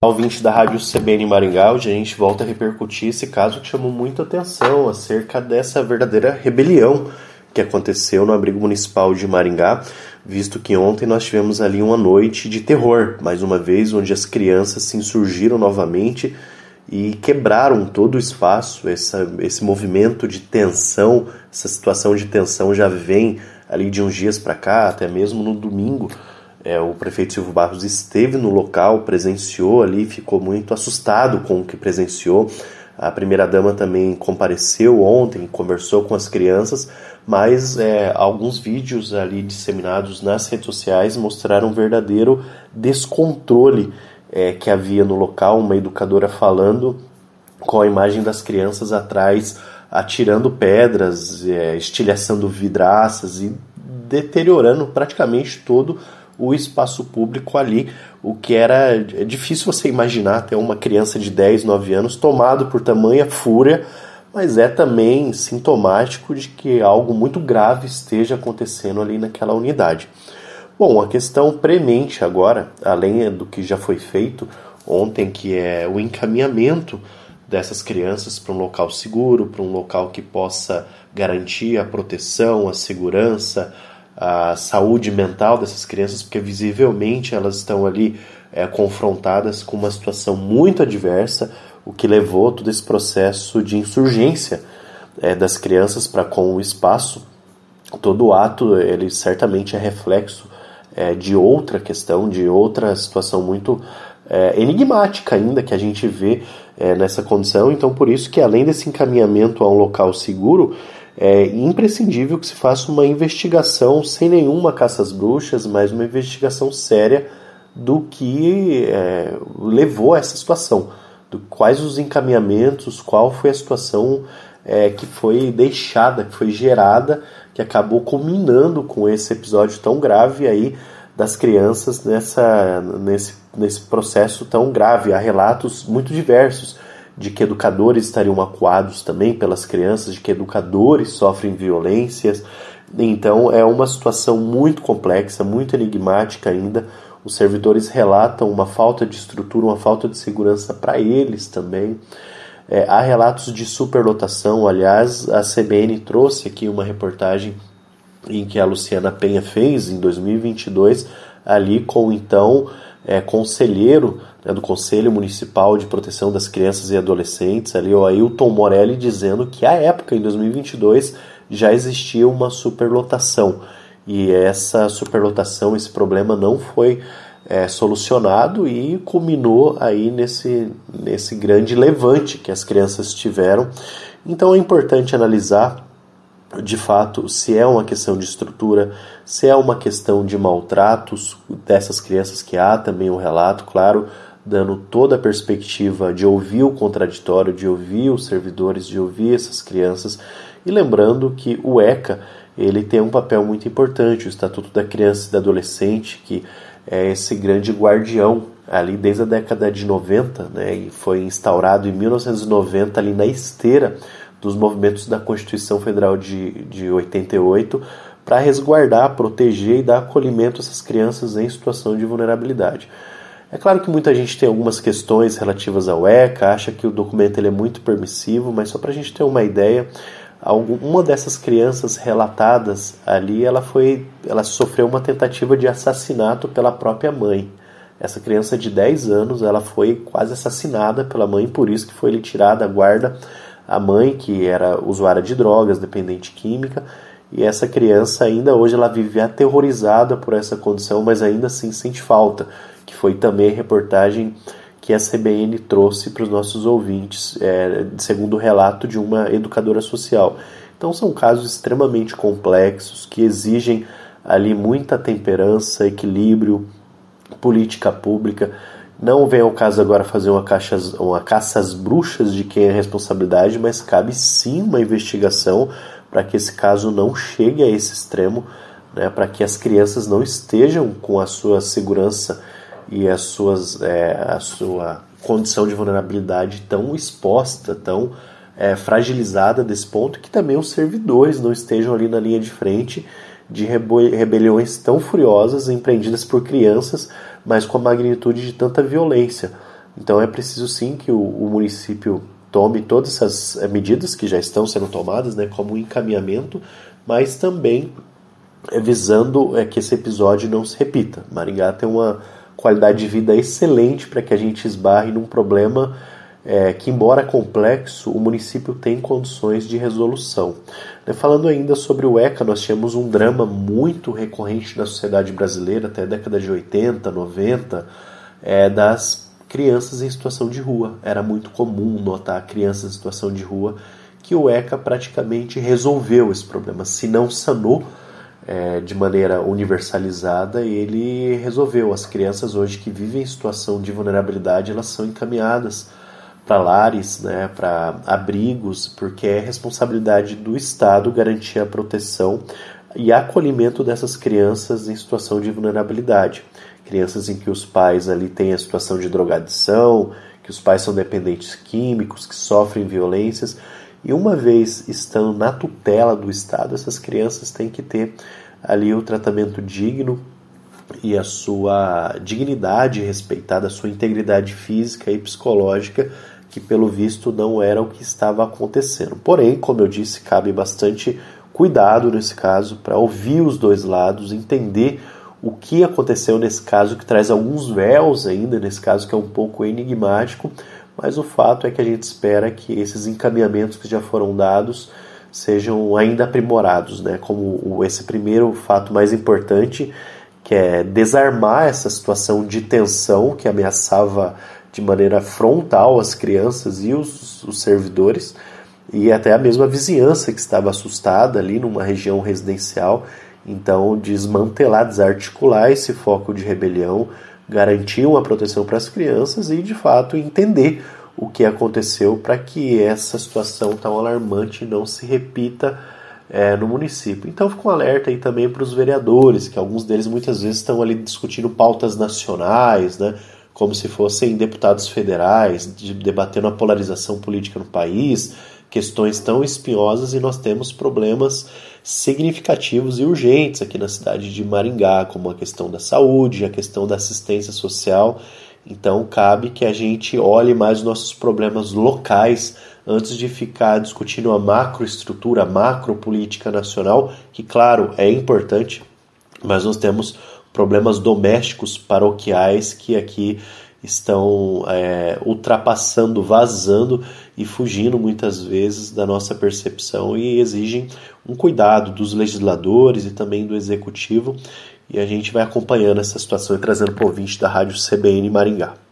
Ouvinte da Rádio CBN Maringá, hoje a gente volta a repercutir esse caso que chamou muita atenção acerca dessa verdadeira rebelião que aconteceu no abrigo municipal de Maringá, visto que ontem nós tivemos ali uma noite de terror, mais uma vez, onde as crianças se insurgiram novamente e quebraram todo o espaço. Esse movimento de tensão, essa situação de tensão já vem ali de uns dias para cá, até mesmo no domingo. O prefeito Silvio Barros esteve no local, presenciou ali, ficou muito assustado com o que presenciou. A primeira-dama também compareceu ontem, conversou com as crianças, mas alguns vídeos ali disseminados nas redes sociais mostraram um verdadeiro descontrole que havia no local. Uma educadora falando com a imagem das crianças atrás, atirando pedras, estilhaçando vidraças e deteriorando praticamente todo o espaço público ali, o que era difícil você imaginar até uma criança de 10, 9 anos tomado por tamanha fúria, mas é também sintomático de que algo muito grave esteja acontecendo ali naquela unidade. Bom, a questão premente agora, além do que já foi feito ontem, que é o encaminhamento dessas crianças para um local seguro, para um local que possa garantir a proteção, a segurança, a saúde mental dessas crianças, porque visivelmente elas estão ali confrontadas com uma situação muito adversa, o que levou todo esse processo de insurgência das crianças para com o espaço. Todo o ato, ele certamente é reflexo de outra questão, de outra situação muito enigmática ainda que a gente vê nessa condição. Então, por isso que além desse encaminhamento a um local seguro, é imprescindível que se faça uma investigação sem nenhuma caça às bruxas, mas uma investigação séria do que levou a essa situação, quais os encaminhamentos, qual foi a situação que foi deixada, que foi gerada, que acabou culminando com esse episódio tão grave aí das crianças nesse processo tão grave. Há relatos muito diversos de que educadores estariam acuados também pelas crianças, de que educadores sofrem violências. Então é uma situação muito complexa, muito enigmática ainda. Os servidores relatam uma falta de estrutura, uma falta de segurança para eles também. Há relatos de superlotação. Aliás, a CBN trouxe aqui uma reportagem em que a Luciana Penha fez em 2022, ali com então conselheiro do Conselho Municipal de Proteção das Crianças e Adolescentes, ali o Ailton Morelli, dizendo que à época, em 2022, já existia uma superlotação. E essa superlotação, esse problema não foi solucionado e culminou aí nesse grande levante que as crianças tiveram. Então é importante analisar de fato se é uma questão de estrutura, se é uma questão de maltratos dessas crianças, que há também um relato, claro, dando toda a perspectiva de ouvir o contraditório, de ouvir os servidores, de ouvir essas crianças. E lembrando que o ECA, ele tem um papel muito importante, o Estatuto da Criança e do Adolescente, que é esse grande guardião ali desde a década de 90, né, e foi instaurado em 1990 ali na esteira dos movimentos da Constituição Federal de 88, para resguardar, proteger e dar acolhimento a essas crianças em situação de vulnerabilidade. É claro que muita gente tem algumas questões relativas ao ECA, acha que o documento ele é muito permissivo, mas só para a gente ter uma ideia, uma dessas crianças relatadas ali, ela sofreu uma tentativa de assassinato pela própria mãe. Essa criança de 10 anos, ela foi quase assassinada pela mãe, por isso que foi lhe tirada a guarda. A mãe, que era usuária de drogas, dependente química, e essa criança ainda hoje ela vive aterrorizada por essa condição, mas ainda assim sente falta, que foi também a reportagem que a CBN trouxe para os nossos ouvintes, segundo o relato de uma educadora social. Então são casos extremamente complexos, que exigem ali muita temperança, equilíbrio, política pública. Não vem ao caso agora fazer uma caça às bruxas de quem é a responsabilidade, mas cabe sim uma investigação para que esse caso não chegue a esse extremo, né, para que as crianças não estejam com a sua segurança e a sua condição de vulnerabilidade tão exposta, tão fragilizada desse ponto, que também os servidores não estejam ali na linha de frente de rebeliões tão furiosas empreendidas por crianças, mas com a magnitude de tanta violência. Então é preciso sim que o município tome todas essas medidas que já estão sendo tomadas, né, como um encaminhamento, mas também visando que esse episódio não se repita. Maringá tem uma qualidade de vida excelente para que a gente esbarre num problema que, embora complexo, o município tem condições de resolução. Falando ainda sobre o ECA, nós tínhamos um drama muito recorrente na sociedade brasileira, até a década de 80, 90, das crianças em situação de rua. Era muito comum notar crianças em situação de rua, que o ECA praticamente resolveu esse problema. Se não sanou de maneira universalizada, ele resolveu. As crianças hoje que vivem em situação de vulnerabilidade, elas são encaminhadas para lares, né, para abrigos, porque é responsabilidade do Estado garantir a proteção e acolhimento dessas crianças em situação de vulnerabilidade. Crianças em que os pais ali têm a situação de drogadição, que os pais são dependentes químicos, que sofrem violências. E uma vez estando na tutela do Estado, essas crianças têm que ter ali o tratamento digno e a sua dignidade respeitada, a sua integridade física e psicológica, que pelo visto não era o que estava acontecendo. Porém, como eu disse, cabe bastante cuidado nesse caso para ouvir os dois lados, entender o que aconteceu nesse caso, que traz alguns véus ainda, nesse caso que é um pouco enigmático, mas o fato é que a gente espera que esses encaminhamentos que já foram dados sejam ainda aprimorados, né? Como esse primeiro fato mais importante, que é desarmar essa situação de tensão que ameaçava de maneira frontal as crianças e os servidores, e até a mesma vizinhança que estava assustada ali numa região residencial. Então, desmantelar, desarticular esse foco de rebelião, garantir uma proteção para as crianças e, de fato, entender o que aconteceu para que essa situação tão alarmante não se repita no município. Então, fica um alerta aí também para os vereadores, que alguns deles muitas vezes estão ali discutindo pautas nacionais, né, como se fossem deputados federais, debatendo a polarização política no país, questões tão espinhosas, e nós temos problemas significativos e urgentes aqui na cidade de Maringá, como a questão da saúde, a questão da assistência social. Então cabe que a gente olhe mais os nossos problemas locais antes de ficar discutindo a macroestrutura, a macropolítica nacional, que claro, é importante, mas nós temos problemas domésticos, paroquiais, que aqui estão ultrapassando, vazando e fugindo muitas vezes da nossa percepção e exigem um cuidado dos legisladores e também do executivo. E a gente vai acompanhando essa situação e trazendo para o ouvinte da Rádio CBN Maringá.